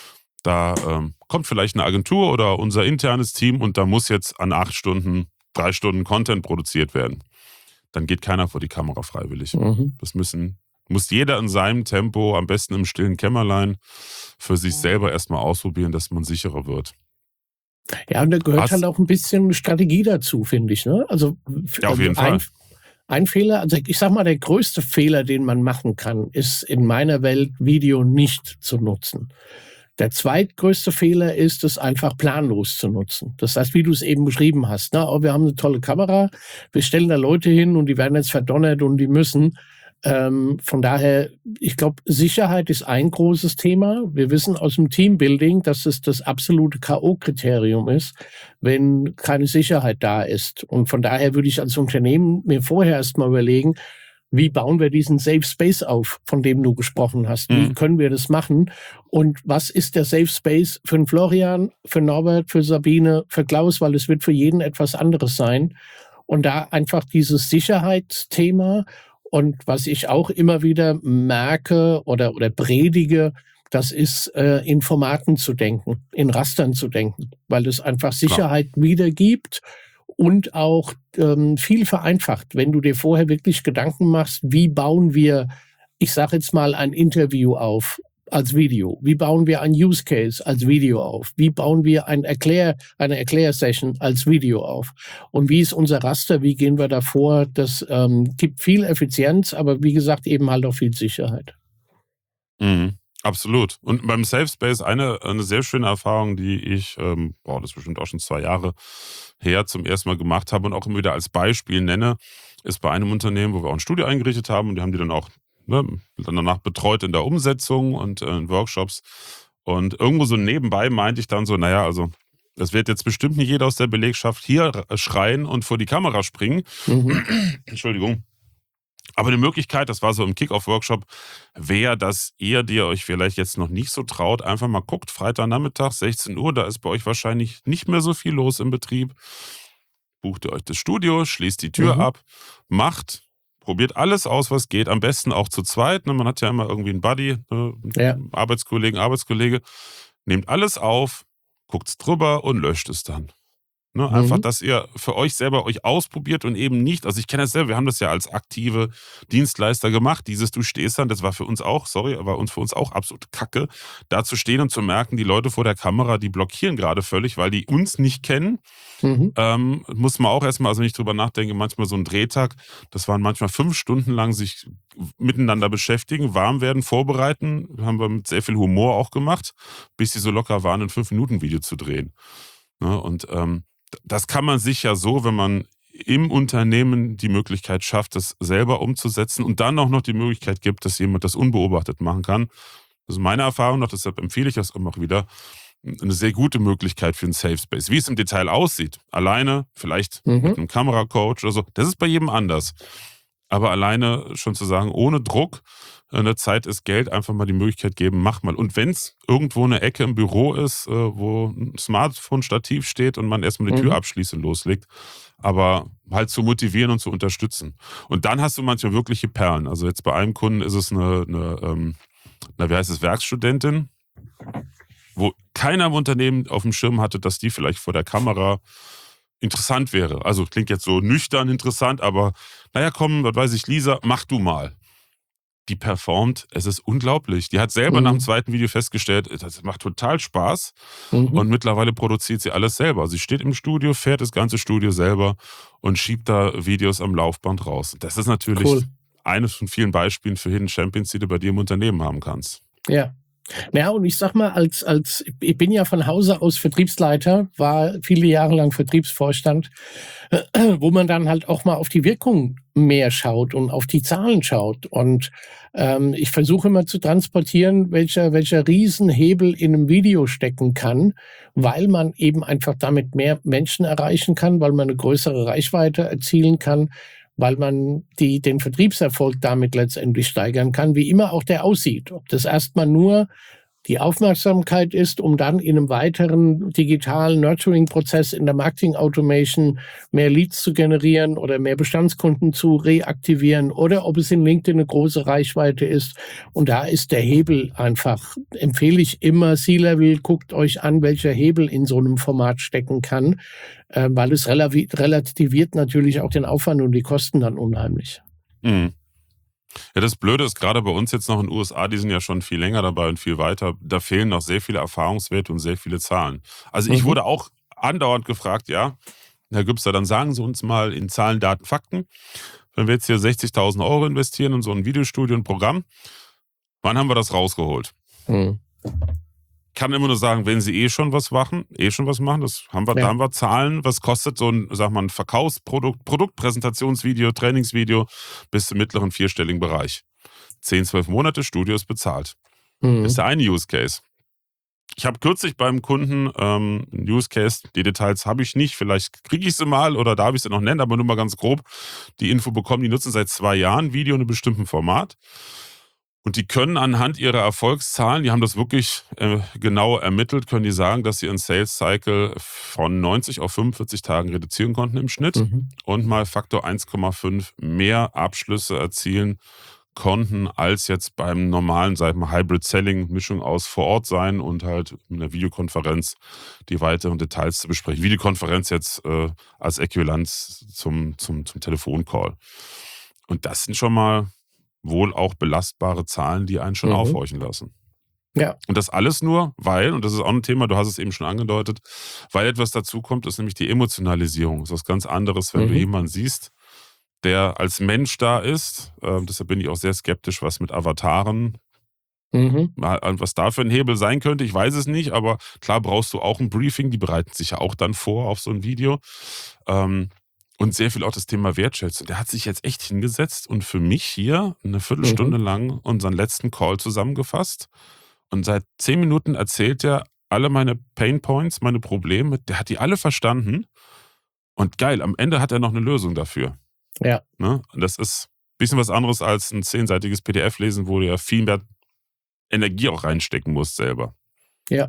Da ähm, kommt vielleicht eine Agentur oder unser internes Team und da muss jetzt an acht Stunden, drei Stunden Content produziert werden. Dann geht keiner vor die Kamera freiwillig. Mhm. Das müssen, muss jeder in seinem Tempo, am besten im stillen Kämmerlein, für sich selber erstmal ausprobieren, dass man sicherer wird. Ja, und da gehört Hast, halt auch ein bisschen Strategie dazu, finde ich. Ne? Also, ja, auf jeden ein, Fall. Ein Fehler, also ich sag mal, der größte Fehler, den man machen kann, ist in meiner Welt, Video nicht zu nutzen. Der zweitgrößte Fehler ist, es einfach planlos zu nutzen. Das heißt, wie du es eben beschrieben hast, ne? Oh, wir haben eine tolle Kamera, wir stellen da Leute hin und die werden jetzt verdonnert und die müssen. Ähm, von daher, ich glaube, Sicherheit ist ein großes Thema. Wir wissen aus dem Teambuilding, dass es das absolute K O-Kriterium ist, wenn keine Sicherheit da ist. Und von daher würde ich als Unternehmen mir vorher erstmal überlegen, wie bauen wir diesen Safe Space auf, von dem du gesprochen hast? Wie mhm. können wir das machen? Und was ist der Safe Space für den Florian, für Norbert, für Sabine, für Klaus? Weil es wird für jeden etwas anderes sein. Und da einfach dieses Sicherheitsthema und was ich auch immer wieder merke oder, oder predige, das ist, äh, in Formaten zu denken, in Rastern zu denken, weil es einfach Sicherheit Klar. wiedergibt und auch ähm, viel vereinfacht, wenn du dir vorher wirklich Gedanken machst, wie bauen wir, ich sage jetzt mal, ein Interview auf als Video, wie bauen wir ein Use Case als Video auf, wie bauen wir ein Erklär, eine Erklärsession als Video auf und wie ist unser Raster, wie gehen wir da vor, das ähm, gibt viel Effizienz, aber wie gesagt eben halt auch viel Sicherheit. Mhm. Absolut. Und beim Safe Space eine, eine sehr schöne Erfahrung, die ich, ähm, boah, das ist bestimmt auch schon zwei Jahre her, zum ersten Mal gemacht habe und auch immer wieder als Beispiel nenne, ist bei einem Unternehmen, wo wir auch ein Studio eingerichtet haben und die haben die dann auch ne, dann danach betreut in der Umsetzung und äh, in Workshops. Und irgendwo so nebenbei meinte ich dann so, naja, also das wird jetzt bestimmt nicht jeder aus der Belegschaft hier schreien und vor die Kamera springen. Mhm. Entschuldigung. Aber eine Möglichkeit, das war so im Kick-Off-Workshop, wäre, dass ihr, die euch vielleicht jetzt noch nicht so traut, einfach mal guckt, Freitagnachmittag, sechzehn Uhr, da ist bei euch wahrscheinlich nicht mehr so viel los im Betrieb. Bucht ihr euch das Studio, schließt die Tür mhm. ab, macht, probiert alles aus, was geht, am besten auch zu zweit. Ne? Man hat ja immer irgendwie einen Buddy, ne? ja. Arbeitskollegen, Arbeitskollege. Nehmt alles auf, guckt's drüber und löscht es dann. Ne, einfach, mhm. dass ihr für euch selber euch ausprobiert und eben nicht, also ich kenne das selber, wir haben das ja als aktive Dienstleister gemacht, dieses du stehst dann, das war für uns auch, sorry, war uns für uns auch absolut kacke, da zu stehen und zu merken, die Leute vor der Kamera, die blockieren gerade völlig, weil die uns nicht kennen. Mhm. Ähm, muss man auch erstmal, also wenn ich drüber nachdenke, manchmal so ein Drehtag, das waren manchmal fünf Stunden lang sich miteinander beschäftigen, warm werden, vorbereiten, haben wir mit sehr viel Humor auch gemacht, bis sie so locker waren, ein fünf Minuten Video zu drehen. Ne, und ähm, das kann man sich ja so, wenn man im Unternehmen die Möglichkeit schafft, das selber umzusetzen und dann auch noch die Möglichkeit gibt, dass jemand das unbeobachtet machen kann. Das ist meine Erfahrung noch, deshalb empfehle ich das immer wieder. Eine sehr gute Möglichkeit für einen Safe Space. Wie es im Detail aussieht, alleine, vielleicht mhm. mit einem Kameracoach oder so, das ist bei jedem anders. Aber alleine schon zu sagen, ohne Druck, eine Zeit ist Geld, einfach mal die Möglichkeit geben, mach mal. Und wenn es irgendwo eine Ecke im Büro ist, wo ein Smartphone-Stativ steht und man erstmal die mhm. Tür abschließt und loslegt, aber halt zu motivieren und zu unterstützen. Und dann hast du manchmal wirkliche Perlen. Also jetzt bei einem Kunden ist es eine, eine, ähm, na, wie heißt es, Werkstudentin, wo keiner im Unternehmen auf dem Schirm hatte, dass die vielleicht vor der Kamera interessant wäre. Also klingt jetzt so nüchtern interessant, aber naja, komm, was weiß ich, Lisa, mach du mal. Die performt, es ist unglaublich. Die hat selber mhm. nach dem zweiten Video festgestellt, das macht total Spaß mhm. und mittlerweile produziert sie alles selber. Sie steht im Studio, fährt das ganze Studio selber und schiebt da Videos am Laufband raus. Das ist natürlich cool. eines von vielen Beispielen für Hidden Champions, die du bei dir im Unternehmen haben kannst. Ja. Ja, und ich sag mal, als, als, ich bin ja von Hause aus Vertriebsleiter, war viele Jahre lang Vertriebsvorstand, wo man dann halt auch mal auf die Wirkung mehr schaut und auf die Zahlen schaut. Und ähm, ich versuche immer zu transportieren, welcher, welcher Riesenhebel in einem Video stecken kann, weil man eben einfach damit mehr Menschen erreichen kann, weil man eine größere Reichweite erzielen kann, weil man die, den Vertriebserfolg damit letztendlich steigern kann, wie immer auch der aussieht. Ob das erstmal nur die Aufmerksamkeit ist, um dann in einem weiteren digitalen Nurturing-Prozess in der Marketing-Automation mehr Leads zu generieren oder mehr Bestandskunden zu reaktivieren oder ob es in LinkedIn eine große Reichweite ist. Und da ist der Hebel einfach, empfehle ich immer, C-Level, guckt euch an, welcher Hebel in so einem Format stecken kann, äh, weil es relativiert natürlich auch den Aufwand und die Kosten dann unheimlich. Mhm. Ja, das Blöde ist gerade bei uns jetzt noch in den U S A, die sind ja schon viel länger dabei und viel weiter. Da fehlen noch sehr viele Erfahrungswerte und sehr viele Zahlen. Also ich Mhm. wurde auch andauernd gefragt, ja, Herr Gübster, dann sagen Sie uns mal in Zahlen, Daten, Fakten, wenn wir jetzt hier sechzigtausend Euro investieren in so ein Videostudio, ein Programm, wann haben wir das rausgeholt? Mhm. Kann immer nur sagen, wenn Sie eh schon was machen, eh schon was machen, das haben wir, Ja. da haben wir Zahlen, was kostet so ein, sag mal, ein Verkaufsprodukt, Produktpräsentationsvideo, Trainingsvideo bis zum mittleren vierstelligen Bereich. zehn, zwölf Monate, Studio ist bezahlt. Mhm. Das ist der eine Use Case. Ich habe kürzlich beim Kunden ähm, einen Use Case, die Details habe ich nicht, vielleicht kriege ich sie mal oder darf ich sie noch nennen, aber nur mal ganz grob die Info bekommen, die nutzen seit zwei Jahren Video in einem bestimmten Format. Und die können anhand ihrer Erfolgszahlen, die haben das wirklich äh, genau ermittelt, können die sagen, dass sie ihren Sales Cycle von neunzig auf fünfundvierzig Tagen reduzieren konnten im Schnitt Mhm. und mal Faktor eins Komma fünf mehr Abschlüsse erzielen konnten, als jetzt beim normalen, sag ich mal, Hybrid Selling, Mischung aus vor Ort sein und halt in der Videokonferenz die weiteren Details zu besprechen. Videokonferenz jetzt äh, als Äquivalenz zum, zum, zum Telefoncall. Und das sind schon mal wohl auch belastbare Zahlen, die einen schon Mhm. aufhorchen lassen. Ja. Und das alles nur, weil, und das ist auch ein Thema, du hast es eben schon angedeutet, weil etwas dazu kommt, ist nämlich die Emotionalisierung. Das ist was ganz anderes, wenn Mhm. du jemanden siehst, der als Mensch da ist. Äh, deshalb bin ich auch sehr skeptisch, was mit Avataren, Mhm. was da für ein Hebel sein könnte. Ich weiß es nicht, aber klar brauchst du auch ein Briefing. Die bereiten sich ja auch dann vor auf so ein Video. Ähm, Und sehr viel auch das Thema Wertschätzung. Der hat sich jetzt echt hingesetzt und für mich hier eine Viertelstunde Mhm. lang unseren letzten Call zusammengefasst. Und seit zehn Minuten erzählt er alle meine Painpoints, meine Probleme. Der hat die alle verstanden. Und geil, am Ende hat er noch eine Lösung dafür. Ja. Ne? Und das ist ein bisschen was anderes als ein zehnseitiges P D F lesen, wo du ja viel mehr Energie auch reinstecken musst selber. Ja.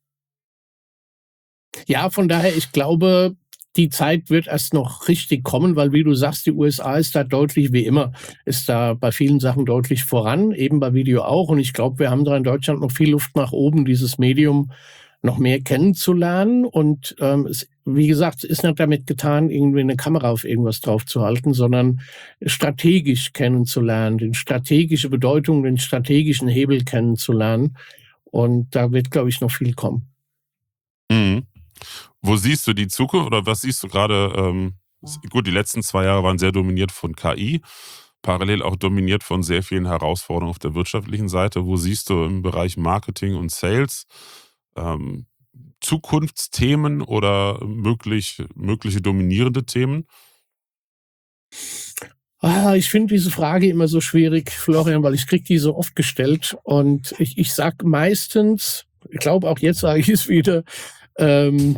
Ja, von daher, ich glaube, die Zeit wird erst noch richtig kommen, weil wie du sagst, die U S A ist da deutlich, wie immer, ist da bei vielen Sachen deutlich voran, eben bei Video auch. Und ich glaube, wir haben da in Deutschland noch viel Luft nach oben, dieses Medium noch mehr kennenzulernen. Und ähm, es, wie gesagt, ist nicht damit getan, irgendwie eine Kamera auf irgendwas draufzuhalten, sondern strategisch kennenzulernen, die strategische Bedeutung, den strategischen Hebel kennenzulernen. Und da wird, glaube ich, noch viel kommen. Mhm. Wo siehst du die Zukunft oder was siehst du gerade? Ähm, gut, die letzten zwei Jahre waren sehr dominiert von K I, parallel auch dominiert von sehr vielen Herausforderungen auf der wirtschaftlichen Seite. Wo siehst du im Bereich Marketing und Sales ähm, Zukunftsthemen oder möglich, mögliche dominierende Themen? Ah, ich finde diese Frage immer so schwierig, Florian, weil ich kriege die so oft gestellt. Und ich, ich sage meistens, ich glaube auch jetzt sage ich es wieder, ähm,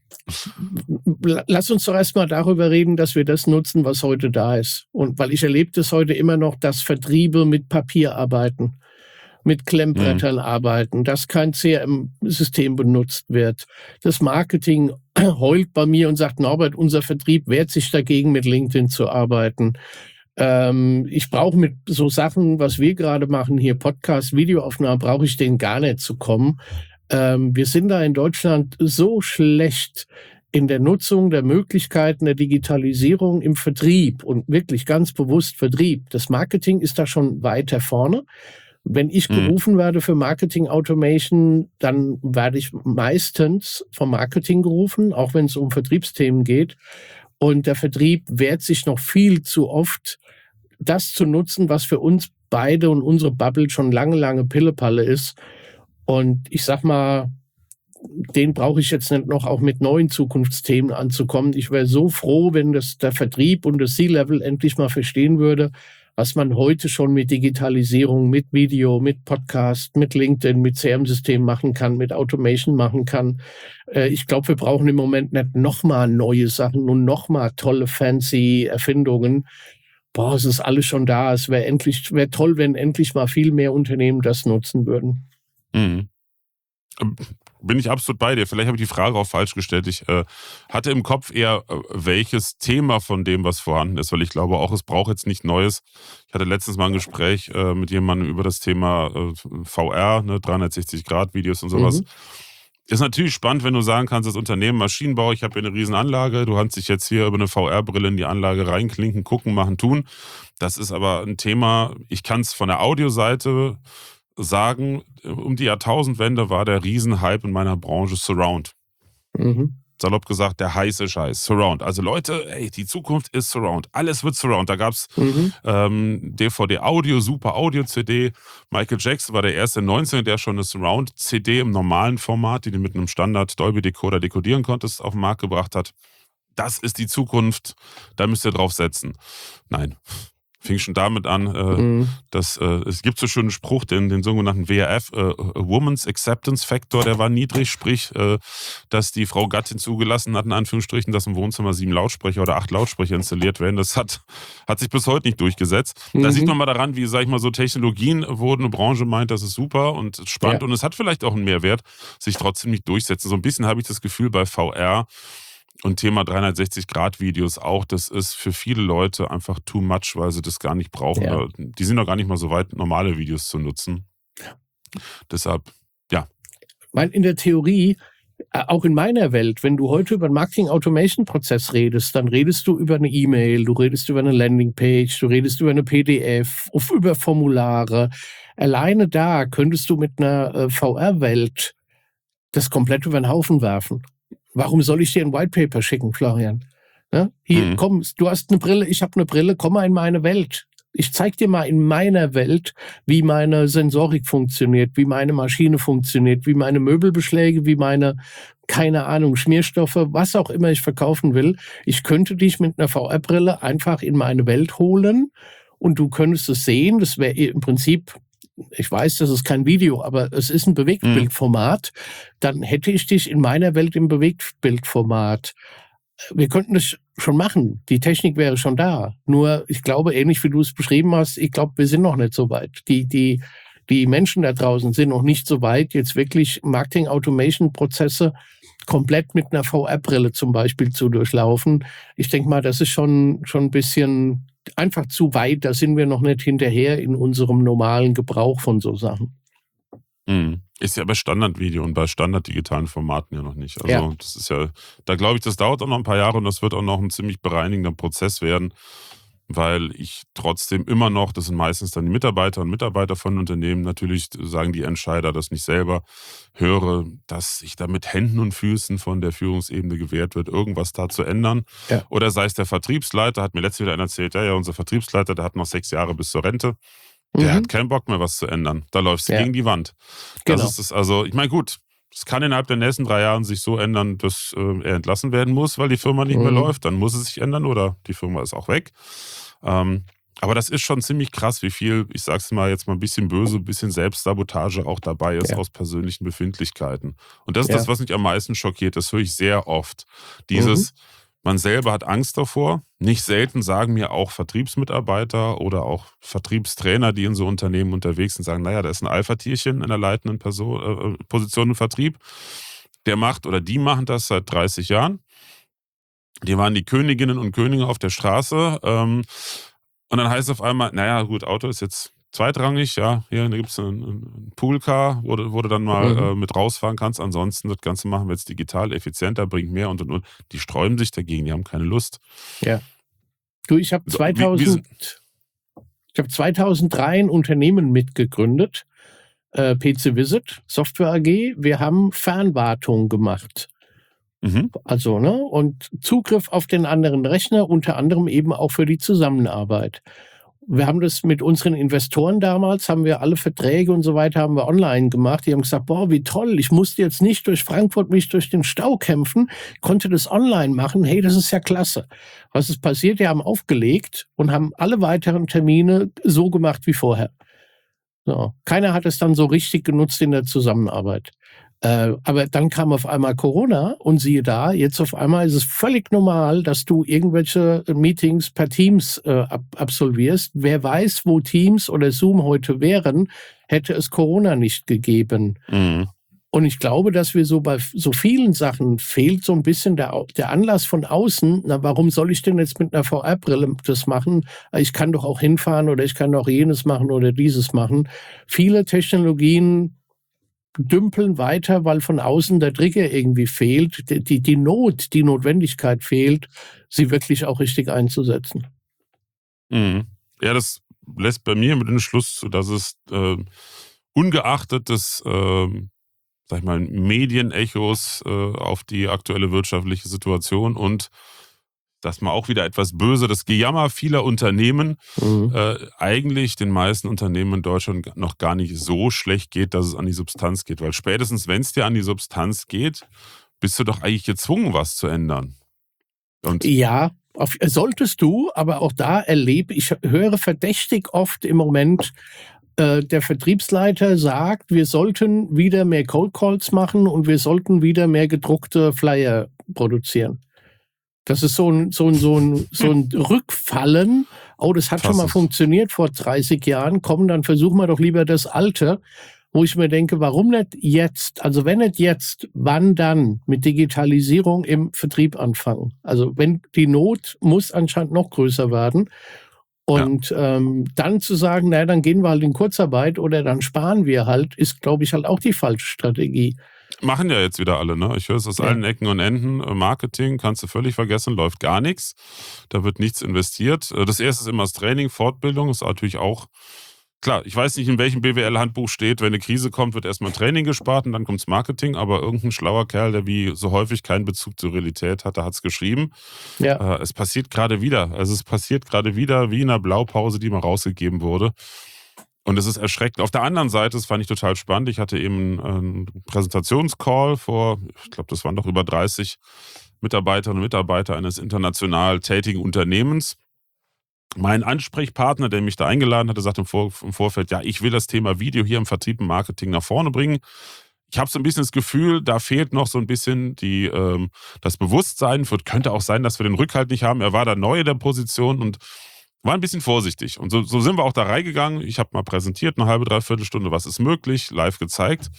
lass uns doch erstmal darüber reden, dass wir das nutzen, was heute da ist. Und weil ich erlebe das heute immer noch, dass Vertriebe mit Papier arbeiten, mit Klemmbrettern Mhm. arbeiten, dass kein C R M-System benutzt wird. Das Marketing heult bei mir und sagt, Norbert, unser Vertrieb wehrt sich dagegen, mit LinkedIn zu arbeiten. Ähm, ich brauche mit so Sachen, was wir gerade machen, hier Podcast, Videoaufnahmen, brauche ich denen gar nicht zu kommen. Ähm, wir sind da in Deutschland so schlecht in der Nutzung der Möglichkeiten der Digitalisierung im Vertrieb und wirklich ganz bewusst Vertrieb. Das Marketing ist da schon weiter vorne. Wenn ich Mhm. gerufen werde für Marketing Automation, dann werde ich meistens vom Marketing gerufen, auch wenn es um Vertriebsthemen geht. Und der Vertrieb wehrt sich noch viel zu oft, das zu nutzen, was für uns beide und unsere Bubble schon lange, lange Pillepalle ist. Und ich sag mal, den brauche ich jetzt nicht noch auch mit neuen Zukunftsthemen anzukommen. Ich wäre so froh, wenn das der Vertrieb und das C-Level endlich mal verstehen würde, was man heute schon mit Digitalisierung, mit Video, mit Podcast, mit LinkedIn, mit C R-M-System machen kann, mit Automation machen kann. Äh, ich glaube, wir brauchen im Moment nicht nochmal neue Sachen und nochmal tolle, fancy Erfindungen. Boah, es ist alles schon da. Es wäre endlich, wäre toll, wenn endlich mal viel mehr Unternehmen das nutzen würden. Mhm. Bin ich absolut bei dir. Vielleicht habe ich die Frage auch falsch gestellt. Ich äh, hatte im Kopf eher, äh, welches Thema von dem, was vorhanden ist, weil ich glaube auch, es braucht jetzt nicht Neues. Ich hatte letztens mal ein Gespräch äh, mit jemandem über das Thema äh, V R, ne, dreihundertsechzig Grad Videos und sowas. Mhm. Ist natürlich spannend, wenn du sagen kannst, das Unternehmen Maschinenbau, ich habe hier eine riesen Anlage, du kannst dich jetzt hier über eine V R-Brille in die Anlage reinklinken, gucken, machen, tun. Das ist aber ein Thema, ich kann es von der Audioseite sagen, um die Jahrtausendwende war der Riesenhype in meiner Branche Surround. Mhm. Salopp gesagt, der heiße Scheiß. Surround. Also Leute, ey, die Zukunft ist Surround. Alles wird Surround. Da gab es Mhm. ähm, D V D-Audio, Super Audio-C D. Michael Jackson war der erste in den neunzigern, der schon eine Surround-C D im normalen Format, die du mit einem Standard-Dolby-Decoder dekodieren konntest, auf den Markt gebracht hat. Das ist die Zukunft. Da müsst ihr drauf setzen. Nein. Fing schon damit an, äh, Mhm. dass äh, es gibt so schon einen Spruch, den, den sogenannten W R F, äh, Woman's Acceptance Factor, der war niedrig, sprich, äh, dass die Frau Gattin zugelassen hat, in Anführungsstrichen, dass im Wohnzimmer sieben Lautsprecher oder acht Lautsprecher installiert werden. Das hat, hat sich bis heute nicht durchgesetzt. Mhm. Da sieht man mal daran, wie, sag ich mal, so Technologien wurden, eine Branche meint, das ist super und spannend Ja. und es hat vielleicht auch einen Mehrwert, sich trotzdem nicht durchsetzen. So ein bisschen habe ich das Gefühl bei V R, und Thema dreihundertsechzig Grad Videos auch, das ist für viele Leute einfach too much, weil sie das gar nicht brauchen. Ja. Die sind doch gar nicht mal so weit, normale Videos zu nutzen. Deshalb, ja. Weil in der Theorie, äh, auch in meiner Welt, wenn du heute über einen Marketing-Automation-Prozess redest, dann redest du über eine E-Mail, du redest über eine Landingpage, du redest über eine P D F, auf, über Formulare. Alleine da könntest du mit einer äh, V R-Welt das komplett über den Haufen werfen. Warum soll ich dir ein White Paper schicken, Florian? Ja? Hier, Mhm. komm, du hast eine Brille, ich habe eine Brille, komm mal in meine Welt. Ich zeig dir mal in meiner Welt, wie meine Sensorik funktioniert, wie meine Maschine funktioniert, wie meine Möbelbeschläge, wie meine, keine Ahnung, Schmierstoffe, was auch immer ich verkaufen will. Ich könnte dich mit einer V R-Brille einfach in meine Welt holen und du könntest es sehen. Das wäre im Prinzip, ich weiß, das ist kein Video, aber es ist ein Bewegtbildformat. Dann hätte ich dich in meiner Welt im Bewegtbildformat. Wir könnten das schon machen. Die Technik wäre schon da. Nur, ich glaube, ähnlich wie du es beschrieben hast, ich glaube, wir sind noch nicht so weit. Die, die, die Menschen da draußen sind noch nicht so weit, jetzt wirklich Marketing-Automation-Prozesse komplett mit einer V R-Brille zum Beispiel zu durchlaufen. Ich denke mal, das ist schon, schon ein bisschen einfach zu weit. Da sind wir noch nicht hinterher in unserem normalen Gebrauch von so Sachen. Mhm. Ist ja bei Standardvideo und bei standarddigitalen Formaten ja noch nicht. Also Ja. das ist ja, da glaube ich, das dauert auch noch ein paar Jahre und das wird auch noch ein ziemlich bereinigender Prozess werden, weil ich trotzdem immer noch, das sind meistens dann die Mitarbeiter und Mitarbeiter von Unternehmen, natürlich sagen die Entscheider das nicht selber, höre, dass sich da mit Händen und Füßen von der Führungsebene gewährt wird, irgendwas da zu ändern. Ja. Oder sei es der Vertriebsleiter, hat mir letztes wieder einer erzählt, ja, ja, unser Vertriebsleiter, der hat noch sechs Jahre bis zur Rente. Der Mhm. hat keinen Bock mehr, was zu ändern. Da läufst du Ja. gegen die Wand. Das Genau. ist es, also, ich meine, gut, es kann innerhalb der nächsten drei Jahren sich so ändern, dass äh, er entlassen werden muss, weil die Firma nicht mehr Mhm. läuft. Dann muss es sich ändern oder die Firma ist auch weg. Ähm, aber das ist schon ziemlich krass, wie viel, ich sag's mal jetzt mal ein bisschen böse, ein bisschen Selbstsabotage auch dabei ist Ja. aus persönlichen Befindlichkeiten. Und das ist Ja. das, was mich am meisten schockiert. Das höre ich sehr oft. Dieses, man selber hat Angst davor. Nicht selten sagen mir auch Vertriebsmitarbeiter oder auch Vertriebstrainer, die in so Unternehmen unterwegs sind, sagen, naja, da ist ein Alpha-Tierchen in der leitenden Person, äh, Position im Vertrieb. Der macht oder die machen das seit dreißig Jahren. Die waren die Königinnen und Könige auf der Straße. Ähm, und dann heißt es auf einmal, naja, gut, Auto ist jetzt zweitrangig, ja, hier gibt es ein, ein Poolcar, wo du, wo du dann mal Mhm. äh, mit rausfahren kannst. Ansonsten, das Ganze machen wir jetzt digital, effizienter, bringt mehr und und und. Die sträuben sich dagegen, die haben keine Lust. Ja. Du, ich habe So, wie, wie zweitausend, sind, ich habe zweitausenddrei ein Unternehmen mitgegründet, äh, P C Visit, Software A G. Wir haben Fernwartung gemacht. mhm, Also, ne, und Zugriff auf den anderen Rechner, unter anderem eben auch für die Zusammenarbeit. wir haben das mit unseren Investoren damals, haben wir alle Verträge und so weiter, haben wir online gemacht. Die haben gesagt, boah, wie toll, ich musste jetzt nicht durch Frankfurt mich durch den Stau kämpfen, konnte das online machen. Hey, das ist ja klasse. Was ist passiert? Die haben aufgelegt und haben alle weiteren Termine so gemacht wie vorher. So. Keiner hat es dann so richtig genutzt in der Zusammenarbeit. Äh, aber dann kam auf einmal Corona und siehe da, jetzt auf einmal ist es völlig normal, dass du irgendwelche Meetings per Teams äh, ab absolvierst. Wer weiß, wo Teams oder Zoom heute wären, hätte es Corona nicht gegeben. Mhm. Und ich glaube, dass wir so bei so vielen Sachen fehlt so ein bisschen der, der Anlass von außen. Na, warum soll ich denn jetzt mit einer V R-Brille das machen? Ich kann doch auch hinfahren oder ich kann doch jenes machen oder dieses machen. Viele Technologien dümpeln weiter, weil von außen der Trigger irgendwie fehlt, die, die, die Not, die Notwendigkeit fehlt, sie wirklich auch richtig einzusetzen. Mhm. Ja, das lässt bei mir mit dem Schluss zu, dass es äh, ungeachtet des, äh, sag ich mal, Medienechos äh, auf die aktuelle wirtschaftliche Situation und dass man auch wieder etwas böse, das Gejammer vieler Unternehmen mhm. äh, eigentlich den meisten Unternehmen in Deutschland noch gar nicht so schlecht geht, dass es an die Substanz geht. Weil spätestens, wenn es dir an die Substanz geht, bist du doch eigentlich gezwungen, was zu ändern. Und ja, auf, solltest du, aber auch da erlebe ich, höre verdächtig oft im Moment, äh, der Vertriebsleiter sagt, wir sollten wieder mehr Cold Calls machen und wir sollten wieder mehr gedruckte Flyer produzieren. Das ist so ein, so ein, so ein, so ein Rückfallen. Oh, das hat schon mal funktioniert vor dreißig Jahren. Komm, dann versuchen wir doch lieber das Alte. Wo ich mir denke, warum nicht jetzt? Also wenn nicht jetzt, wann dann mit Digitalisierung im Vertrieb anfangen? Also wenn die Not muss anscheinend noch größer werden. Und ja. ähm, dann zu sagen, naja, dann gehen wir halt in Kurzarbeit oder dann sparen wir halt, ist, glaube ich, halt auch die falsche Strategie. Machen ja jetzt wieder alle, ne? Ich höre es aus ja. allen Ecken und Enden. Marketing kannst du völlig vergessen, läuft gar nichts. Da wird nichts investiert. Das erste ist immer das Training, Fortbildung. Ist natürlich auch, klar, ich weiß nicht, in welchem B W L-Handbuch steht, wenn eine Krise kommt, wird erstmal Training gespart und dann kommt's Marketing. Aber irgendein schlauer Kerl, der wie so häufig keinen Bezug zur Realität hatte, hat es geschrieben. Ja. Äh, es passiert gerade wieder. Also es passiert gerade wieder wie in einer Blaupause, die mal rausgegeben wurde. Und es ist erschreckend. Auf der anderen Seite, das fand ich total spannend, ich hatte eben einen Präsentationscall vor, ich glaube, das waren doch über dreißig Mitarbeiterinnen und Mitarbeiter eines international tätigen Unternehmens. Mein Ansprechpartner, der mich da eingeladen hatte, sagte im, Vor- im Vorfeld, ja, ich will das Thema Video hier im Vertrieb und Marketing nach vorne bringen. Ich habe so ein bisschen das Gefühl, da fehlt noch so ein bisschen die, ähm, das Bewusstsein. Wird, könnte auch sein, dass wir den Rückhalt nicht haben. Er war da neu in der Position und war ein bisschen vorsichtig. Und so, so sind wir auch da reingegangen. Ich habe mal präsentiert, eine halbe, dreiviertel Stunde, was ist möglich, live gezeigt.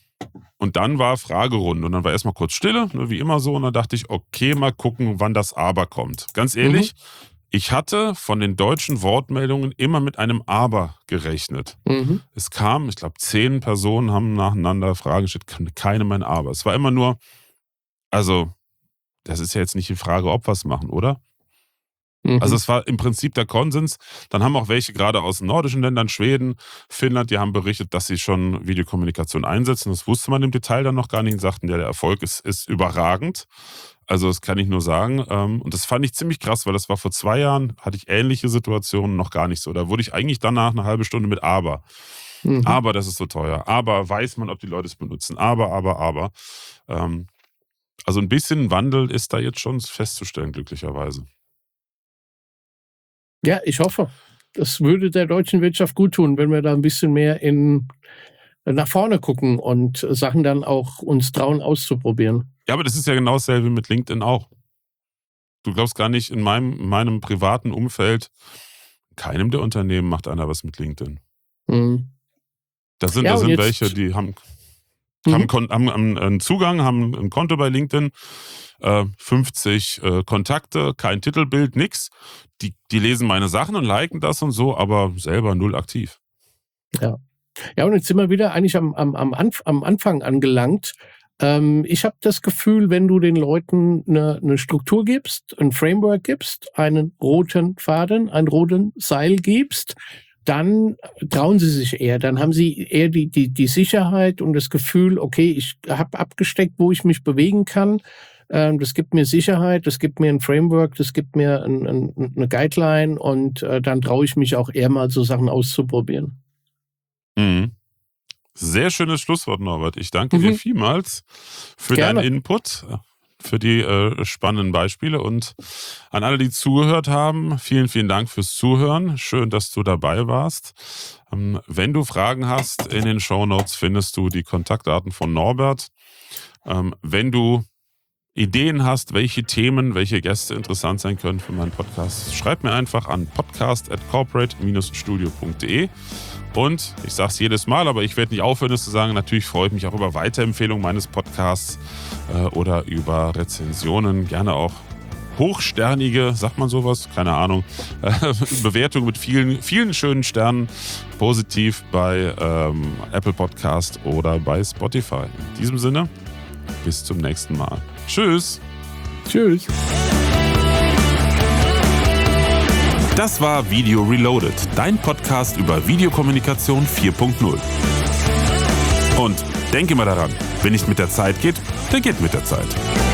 Und dann war Fragerunde. Und dann war erstmal kurz Stille, ne, wie immer so. Und dann dachte ich, okay, mal gucken, wann das Aber kommt. Ganz ehrlich, mhm. ich hatte von den deutschen Wortmeldungen immer mit einem Aber gerechnet. Mhm. Es kam, ich glaube, zehn Personen haben nacheinander Fragen gestellt, keine mein Aber. Es war immer nur, also, das ist ja jetzt nicht die Frage, ob wir es machen, oder? Also es war im Prinzip der Konsens. Dann haben auch welche gerade aus den nordischen Ländern, Schweden, Finnland, die haben berichtet, dass sie schon Videokommunikation einsetzen. Das wusste man im Detail dann noch gar nicht und sagten, ja, der Erfolg ist, ist überragend. Also das kann ich nur sagen. Und das fand ich ziemlich krass, weil das war vor zwei Jahren, hatte ich ähnliche Situationen noch gar nicht so. Da wurde ich eigentlich danach eine halbe Stunde mit Aber. Mhm. Aber das ist so teuer. Aber weiß man, ob die Leute es benutzen. Aber, aber, aber. Also ein bisschen Wandel ist da jetzt schon festzustellen, glücklicherweise. Ja, ich hoffe. Das würde der deutschen Wirtschaft gut tun, wenn wir da ein bisschen mehr in, nach vorne gucken und Sachen dann auch uns trauen auszuprobieren. Ja, aber das ist ja genau dasselbe wie mit LinkedIn auch. Du glaubst gar nicht, in meinem, in meinem privaten Umfeld, keinem der Unternehmen macht einer was mit LinkedIn. Mhm. Da sind, ja, da sind welche, die haben, mhm. haben, haben einen Zugang, haben ein Konto bei LinkedIn, fünfzig äh, Kontakte, kein Titelbild, nix. Die, die lesen meine Sachen und liken das und so, aber selber null aktiv. Ja, ja, und jetzt sind wir wieder eigentlich am, am, am, Anf- am Anfang angelangt. Ähm, ich habe das Gefühl, wenn du den Leuten eine, eine Struktur gibst, ein Framework gibst, einen roten Faden, einen roten Seil gibst, dann trauen sie sich eher. Dann haben sie eher die, die, die Sicherheit und das Gefühl, okay, ich habe abgesteckt, wo ich mich bewegen kann. Ähm, das gibt mir Sicherheit, das gibt mir ein Framework, das gibt mir ein, ein, eine Guideline und äh, dann traue ich mich auch eher mal so Sachen auszuprobieren. Mhm. Sehr schönes Schlusswort, Norbert. Ich danke mhm. dir vielmals für Gerne. deinen Input, für die äh, spannenden Beispiele und an alle, die zugehört haben, vielen, vielen Dank fürs Zuhören. Schön, dass du dabei warst. Ähm, wenn du Fragen hast, in den Shownotes findest du die Kontaktdaten von Norbert. Ähm, wenn du Ideen hast, welche Themen, welche Gäste interessant sein können für meinen Podcast, schreib mir einfach an podcast at corporate dash studio punkt de. Und ich sage es jedes Mal, aber ich werde nicht aufhören, es zu sagen, natürlich freue ich mich auch über Weiterempfehlungen meines Podcasts äh, oder über Rezensionen, gerne auch hochsternige, sagt man sowas? Keine Ahnung. Äh, Bewertung mit vielen, vielen schönen Sternen, positiv bei ähm, Apple Podcast oder bei Spotify. In diesem Sinne, bis zum nächsten Mal. Tschüss. Tschüss. Das war Video Reloaded, dein Podcast über Videokommunikation vier Punkt null. Und denke mal daran, wenn nicht mit der Zeit geht, dann geht mit der Zeit.